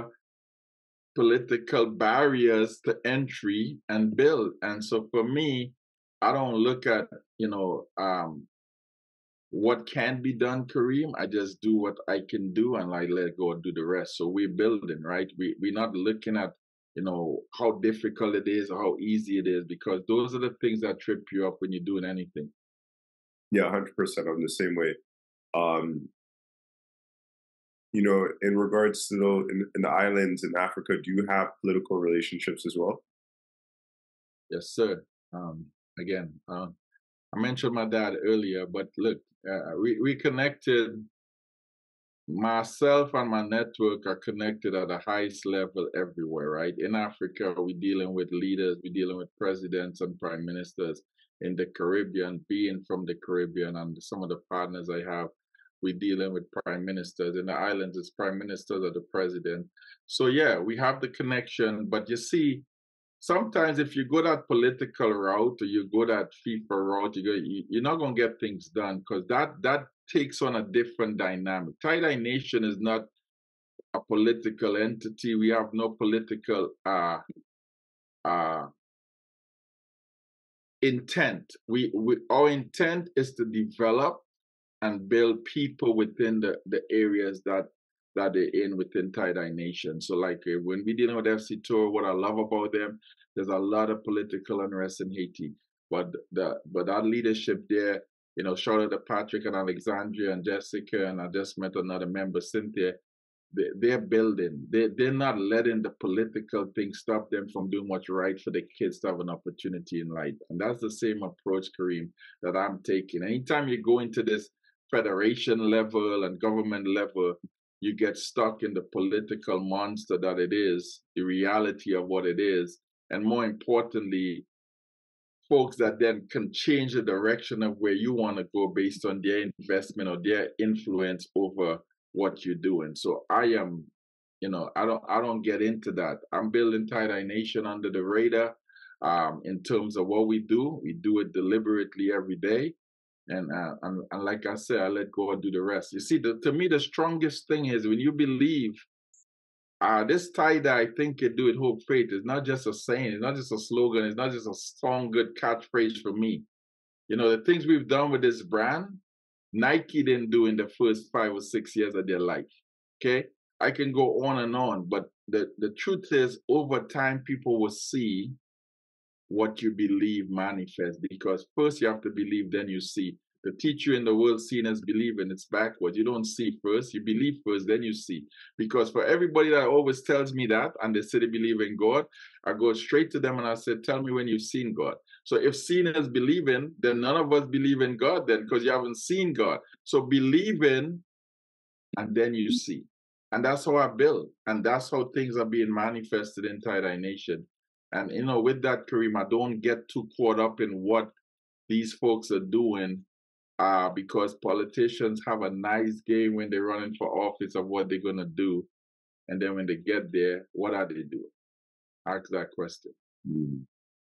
S2: political barriers to entry and build. And so for me, I don't look at, you know, um, what can be done, Kareem. I just do what I can do and I let go and do the rest. So we're building, right? We, we're not looking at, you know, how difficult it is or how easy it is, because those are the things that trip you up when you're doing anything.
S1: Yeah, one hundred percent. I'm the same way. Um, you know, in regards to the in, in the islands in Africa, do you have political relationships as well?
S2: Yes, sir. Um, again, uh, I mentioned my dad earlier, but look, uh, we, we connected. Myself and my network are connected at the highest level everywhere, right? In Africa, we're dealing with leaders, we're dealing with presidents and prime ministers. In the Caribbean, being from the Caribbean and some of the partners I have, we're dealing with prime ministers. In the islands, it's prime ministers or the president. So yeah, we have the connection, but you see, sometimes if you go that political route or you go that FIFA route, you go, you, you're not going to get things done because that that takes on a different dynamic. Tie-Dye Nation is not a political entity. We have no political uh, uh, intent. We, we our intent is to develop and build people within the, the areas that that they're in within Tie-Dye Nation. So like uh, when we dealing with F C Tour, what I love about them, there's a lot of political unrest in Haiti. But the but that leadership there, you know, shout out to Patrick and Alexandria and Jessica, and I just met another member, Cynthia. They, they're building. They, they're not letting the political thing stop them from doing what's right for the kids to have an opportunity in life. And that's the same approach, Kareem, that I'm taking. Anytime you go into this federation level and government level, you get stuck in the political monster that it is, the reality of what it is, and more importantly, folks that then can change the direction of where you want to go based on their investment or their influence over what you're doing. So I am You know, I don't I don't get into that. I'm building Tie-Dye Nation under the radar. Um, in terms of what we do, we do it deliberately every day. And, uh, and and like I said, I let God do the rest. You see, the, to me, the strongest thing is when you believe. Uh, this tie-dye, think it, do it, hope, faith, is not just a saying, it's not just a slogan, it's not just a strong, good catchphrase for me. You know, the things we've done with this brand, Nike didn't do in the first five or six years of their life. Okay? I can go on and on, but the, the truth is, over time, people will see what you believe manifest, because first you have to believe, then you see. The teacher in the world seen as believing, it's backwards. You don't see first, you believe first, then you see. Because for everybody that always tells me that and they say they believe in God, I go straight to them and I say, tell me when you've seen God. So if seen as believing, then none of us believe in God then, because you haven't seen God. So believing and then you see. And that's how I build. And that's how things are being manifested in Tie-Dye Nation. And, you know, with that, Kareem, I don't get too caught up in what these folks are doing, uh, because politicians have a nice game when they're running for office of what they're going to do. And then when they get there, what are they doing? Ask that question. Mm.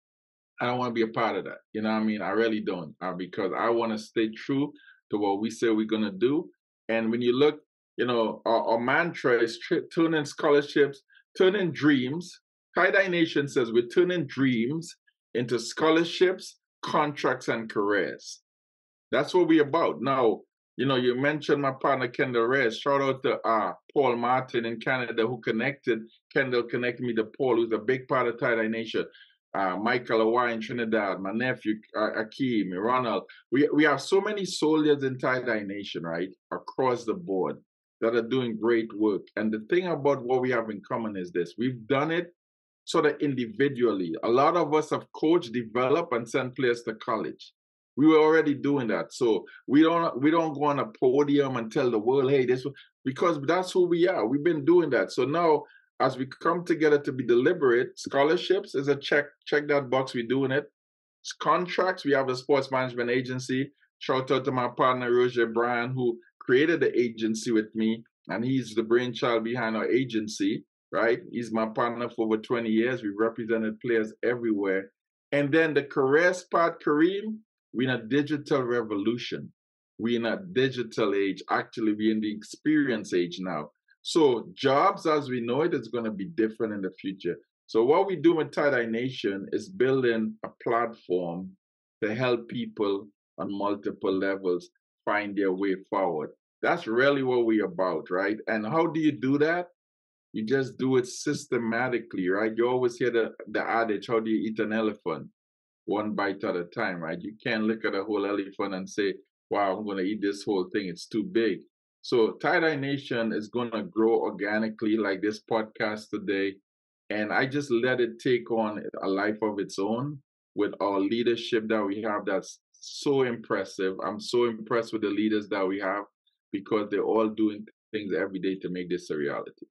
S2: I don't want to be a part of that. You know what I mean? I really don't, uh, because I want to stay true to what we say we're going to do. And when you look, you know, our, our mantra is turn in scholarships, turn in dreams. Tie-Dye Nation says we're turning dreams into scholarships, contracts, and careers. That's what we're about. Now, you know, you mentioned my partner, Kendall Reyes. Shout out to uh, Paul Martin in Canada, who connected, Kendall connected me to Paul, who's a big part of Tie-Dye Nation. Uh, Michael Awai in Trinidad, my nephew, uh, Akeem, Ronald. We, we have so many soldiers in Tie-Dye Nation, right, across the board that are doing great work. And the thing about what we have in common is this. We've done it sort of individually. A lot of us have coached, developed, and sent players to college. We were already doing that. So we don't we don't go on a podium and tell the world, hey, this, because that's who we are. We've been doing that. So now, as we come together to be deliberate, scholarships is a check, check that box, we're doing it. Contracts, we have a sports management agency. Shout out to my partner, Roger Bryan, who created the agency with me, and he's the brainchild behind our agency, right? He's my partner for over twenty years. We've represented players everywhere. And then the careers part, Kareem, we're in a digital revolution. We're in a digital age. Actually, we're in the experience age now. So jobs as we know it is going to be different in the future. So what we do with Tie-Dye Nation is building a platform to help people on multiple levels find their way forward. That's really what we're about, right? And how do you do that? You just do it systematically, right? You always hear the, the adage, how do you eat an elephant? One bite at a time, right? You can't look at a whole elephant and say, wow, I'm going to eat this whole thing. It's too big. So Tie-Dye Nation is going to grow organically like this podcast today. And I just let it take on a life of its own with our leadership that we have that's so impressive. I'm so impressed with the leaders that we have because they're all doing things every day to make this a reality.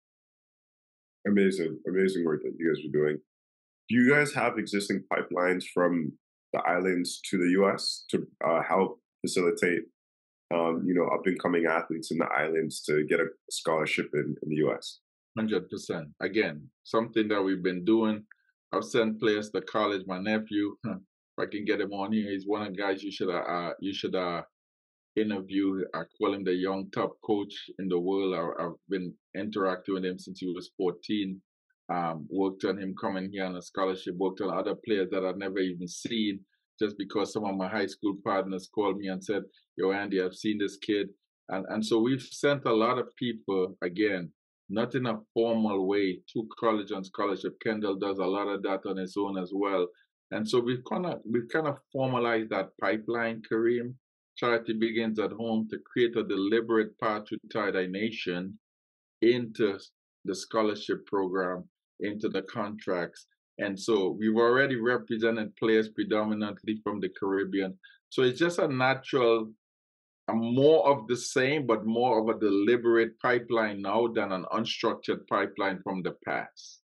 S1: Amazing, amazing work that you guys are doing. Do you guys have existing pipelines from the islands to the U S to uh, help facilitate, um, you know, up and coming athletes in the islands to get a scholarship in, in the U S?
S2: one hundred percent. Again, something that we've been doing. I've sent players to college. My nephew, if I can get him on here, he's one of the guys you should uh, you should uh, interview. I call him the young top coach in the world. I, I've been interacting with him since he was fourteen. Um, worked on him coming here on a scholarship, worked on other players that I've never even seen, just because some of my high school partners called me and said, yo, Andy, I've seen this kid. And, and so we've sent a lot of people, again, not in a formal way, to college on scholarship. Kendall does a lot of that on his own as well. And so we've kind of we've kind of formalized that pipeline, Kareem. Charity begins at home to create a deliberate path to Tie-Dye Nation into the scholarship program, into the contracts. And so we've already represented players predominantly from the Caribbean. So it's just a natural, a more of the same, but more of a deliberate pipeline now than an unstructured pipeline from the past.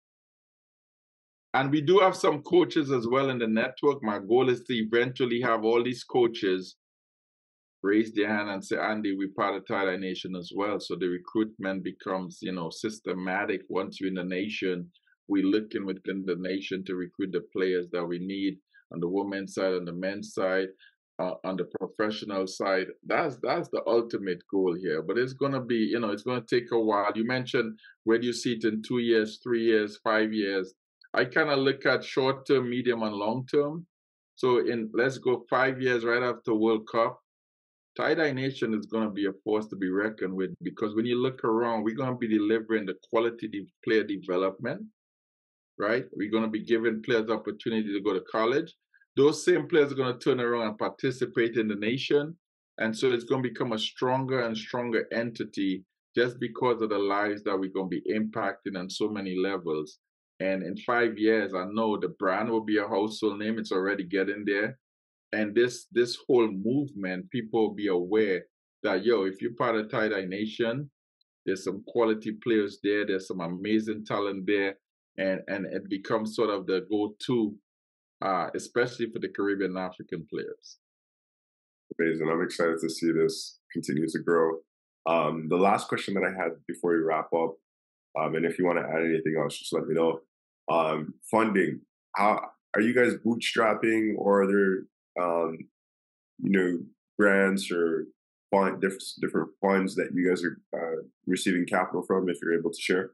S2: And we do have some coaches as well in the network. My goal is to eventually have all these coaches raise their hand and say, Andy, we're part of Tie-Dye Nation as well. So the recruitment becomes, you know, systematic. Once you're in the nation, we're looking within the nation to recruit the players that we need on the women's side, on the men's side, uh, on the professional side. That's that's the ultimate goal here. But it's gonna be, you know, it's gonna take a while. You mentioned where do you see it in two years, three years, five years. I kind of look at short term, medium, and long term. So in let's go five years right after World Cup, Tie-Dye Nation is going to be a force to be reckoned with, because when you look around, we're going to be delivering the quality de- player development, right? We're going to be giving players the opportunity to go to college. Those same players are going to turn around and participate in the nation. And so it's going to become a stronger and stronger entity just because of the lives that we're going to be impacting on so many levels. And in five years, I know the brand will be a household name. It's already getting there. And this this whole movement, people will be aware that, yo, if you're part of Tie-Dye Nation, there's some quality players there. There's some amazing talent there. And, and it becomes sort of the go-to, uh, especially for the Caribbean and African players.
S1: Amazing. I'm excited to see this continue to grow. Um, the last question that I had before we wrap up, um, and if you want to add anything else, just let me know. Um, funding. How are you guys bootstrapping, or are there, um, you know, grants or fund, different different funds that you guys are uh, receiving capital from? If you're able to share.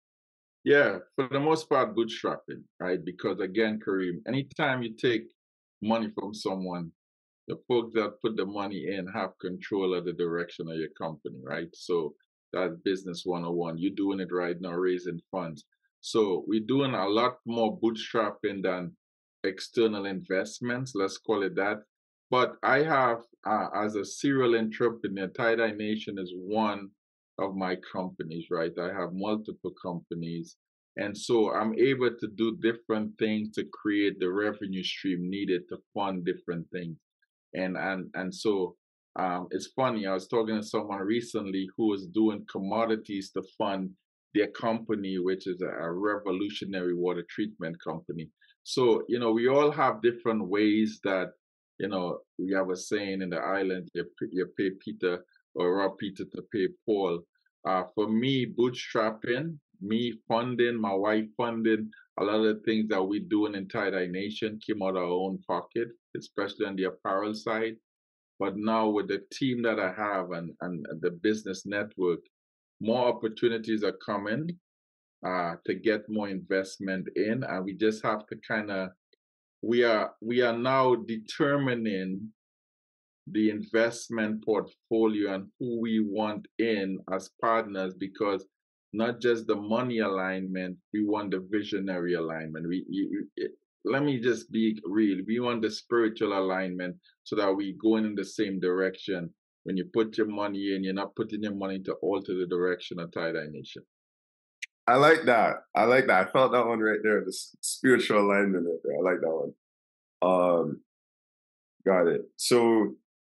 S2: Yeah, for the most part, bootstrapping, right? Because again, Kareem, anytime you take money from someone, the folks that put the money in have control of the direction of your company, right? So that's business one oh one. You're doing it right now, raising funds. So we're doing a lot more bootstrapping than external investments, let's call it that. But I have, uh, as a serial entrepreneur, Tie-Dye Nation is one of my companies, right? I have multiple companies. And so I'm able to do different things to create the revenue stream needed to fund different things. And and and so um, it's funny. I was talking to someone recently who was doing commodities to fund their company, which is a, a revolutionary water treatment company. So you know, we all have different ways that, you know, we have a saying in the island: you, you pay Peter or rob Peter to pay Paul. Uh, for me, bootstrapping, me funding, my wife funding, a lot of the things that we're doing in Tie-Dye Nation came out of our own pocket, especially on the apparel side. But now with the team that I have and, and the business network, more opportunities are coming uh, to get more investment in. And we just have to kind of, we are we are now determining the investment portfolio and who we want in as partners, because not just the money alignment, we want the visionary alignment. We you, it, let me just be real. We want the spiritual alignment so that we going in the same direction. When you put your money in, you're not putting your money to alter the direction of Tie-Dye Nation.
S1: I like that. I like that. I felt that one right there. The spiritual alignment right there. I like that one. Um, got it. So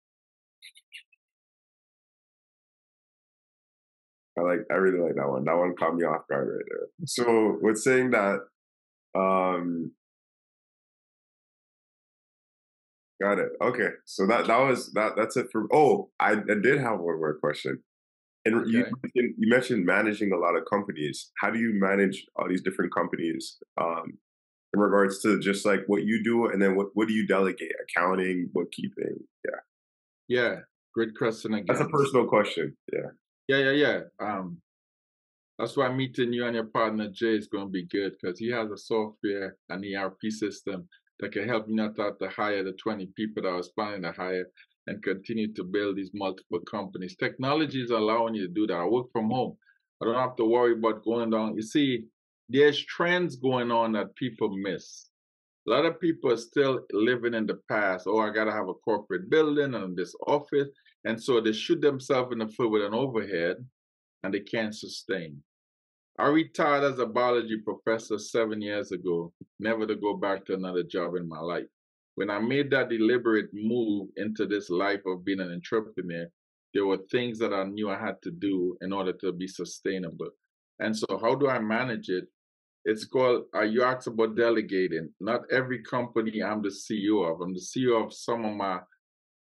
S1: I like. I really like that one. That one caught me off guard right there. So with saying that, um, got it. Okay. So that that was that. That's it for. Oh, I, I did have one more question. And okay. you you mentioned managing a lot of companies. How do you manage all these different companies um, in regards to just like what you do, and then what what do you delegate? Accounting, bookkeeping. Yeah.
S2: Yeah. Great question again.
S1: That's a personal question. Yeah.
S2: Yeah, yeah, yeah. Um, that's why meeting you and your partner Jay is going to be good, because he has a software and E R P system that can help me not have to hire the twenty people that I was planning to hire and continue to build these multiple companies. Technology is allowing you to do that. I work from home. I don't have to worry about going down. You see, there's trends going on that people miss. A lot of people are still living in the past. Oh, I got to have a corporate building and this office. And so they shoot themselves in the foot with an overhead and they can't sustain. I retired as a biology professor seven years ago, never to go back to another job in my life. When I made that deliberate move into this life of being an entrepreneur, there were things that I knew I had to do in order to be sustainable. And so how do I manage it? It's called, uh, you asked about delegating. Not every company I'm the C E O of. I'm the C E O of some of my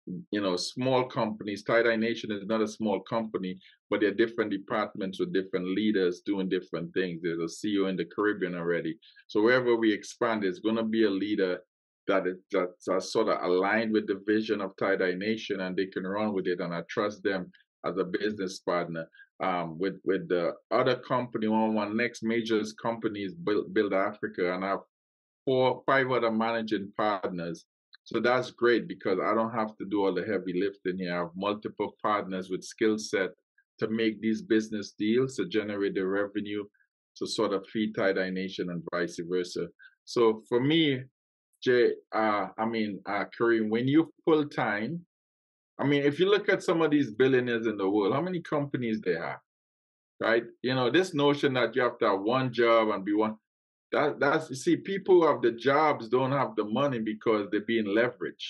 S2: you know, small companies. Tie-Dye Nation is not a small company, but there are different departments with different leaders doing different things. There's a C E O in the Caribbean already. So wherever we expand, there's going to be a leader that is that's uh, sort of aligned with the vision of Tie-Dye Nation, and they can run with it. And I trust them as a business partner. Um, with with the other company, one of my next major companies, Build, Build Africa, and I have four, five other managing partners. So that's great because I don't have to do all the heavy lifting here. I have multiple partners with skill set to make these business deals, to generate the revenue, to sort of feed Tie-Dye Nation and vice versa. So for me, Jay, uh, I mean, uh, Kareem, when you full time, I mean, if you look at some of these billionaires in the world, how many companies they have, right? You know, this notion that you have to have one job and be one, that that's, you see, people who have the jobs don't have the money because they're being leveraged.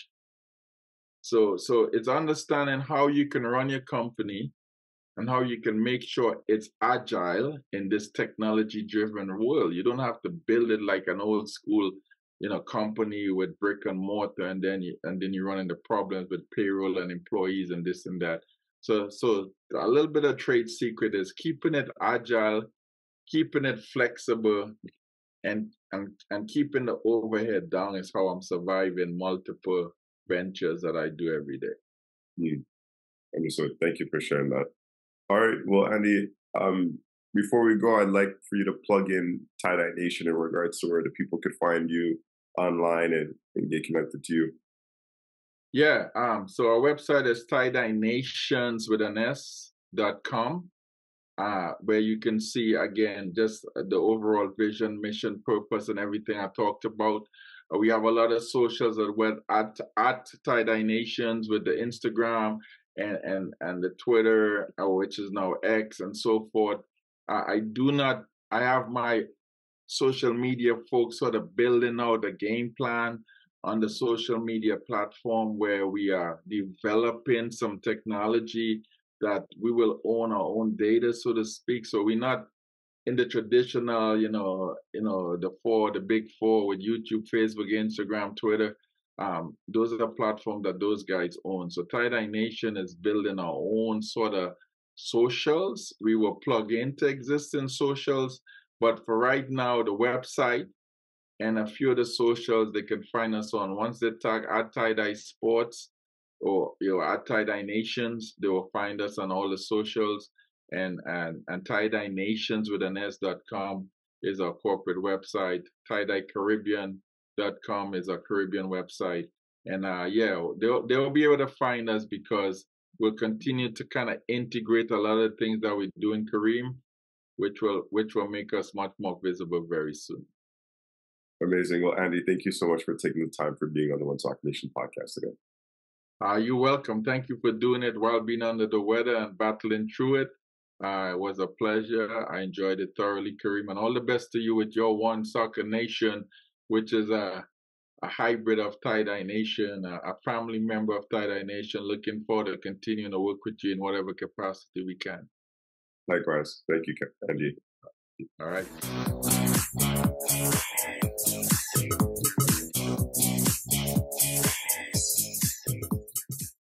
S2: So, so it's understanding how you can run your company and how you can make sure it's agile in this technology-driven world. You don't have to build it like an old school, you know, company with brick and mortar, and then you and then you run into problems with payroll and employees and this and that. So, so a little bit of trade secret is keeping it agile, keeping it flexible, and and and keeping the overhead down is how I'm surviving multiple ventures that I do every day.
S1: Mm. Understood. Thank you for sharing that. All right. Well, Andy, um, before we go, I'd like for you to plug in Tie-Dye Nation in regards to where the people could find you online and, and get connected to you.
S2: Yeah. Um. So our website is tie dye nations with an S dot com, uh, where you can see again just the overall vision, mission, purpose, and everything I talked about. Uh, we have a lot of socials as well at at Tie-Dye Nations with the Instagram and and and the Twitter, uh, which is now X, and so forth. Uh, I do not. I have my social media folks sort of building out a game plan on the social media platform where we are developing some technology that we will own our own data, so to speak. So we're not in the traditional, you know, you know, the four, the big four with YouTube, Facebook, Instagram, Twitter. Um, those are the platforms that those guys own. So Tie-Dye Nation is building our own sort of socials. We will plug into existing socials, but for right now, the website and a few of the socials they can find us on. Once they tag at Tie-Dye Sports or you know at Tie-Dye Nations, they will find us on all the socials. And and and Tie-Dye Nations with an S dot com is our corporate website. Tie Dye Caribbean dot com is our Caribbean website. And uh, yeah, they'll they'll be able to find us because we'll continue to kind of integrate a lot of things that we do in Kareem, which will which will make us much more visible very soon.
S1: Amazing. Well, Andy, thank you so much for taking the time for being on the One Talk Nation podcast today.
S2: Uh, you're welcome. Thank you for doing it while being under the weather and battling through it. Uh, it was a pleasure. I enjoyed it thoroughly, Kareem, and all the best to you with your One Soccer Nation, which is a, a hybrid of Tie-Dye Nation, a, a family member of Tie-Dye Nation. Looking forward to continuing to work with you in whatever capacity we can.
S1: Likewise. Thank you, Andy.
S2: All right.